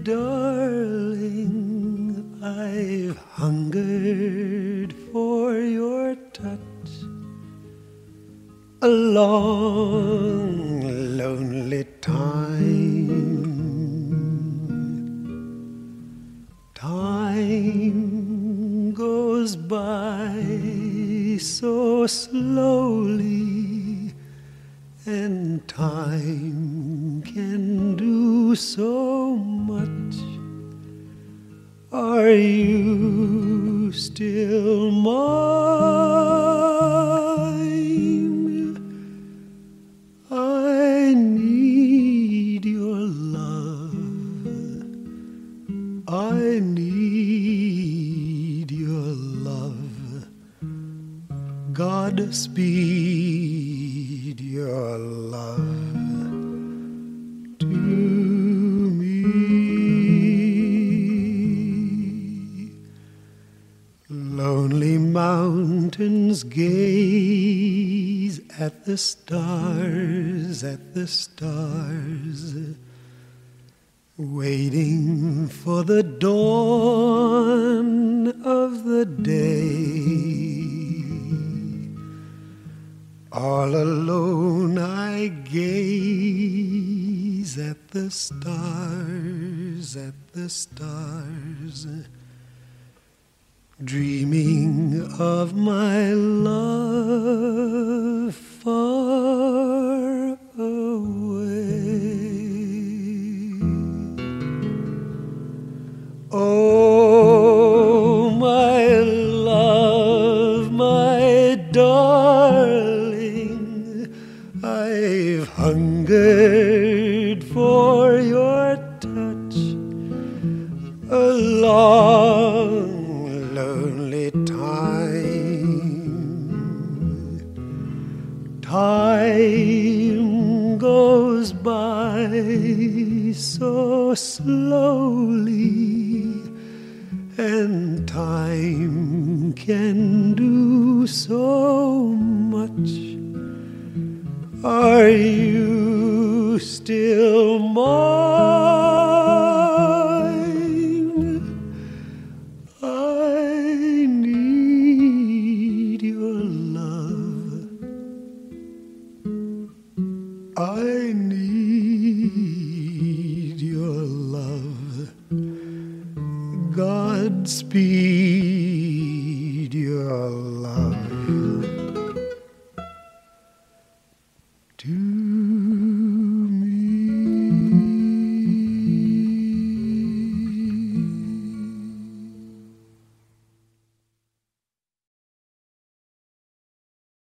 darling, I've hungered for your touch a long, lonely time. Time goes by so slowly, and time can do so much. Are you still mine? I need your love. I need your love. Godspeed your love to me. Lonely mountains gaze at the stars, waiting for the dawn of the day. All alone I gaze at the stars, dreaming of my love far away. Oh, my love, my darling, I've hungered for your touch a long, lonely time. Time goes by so slowly, and time can do so much. Are you still mine? I need your love. I need your love. Godspeed your love.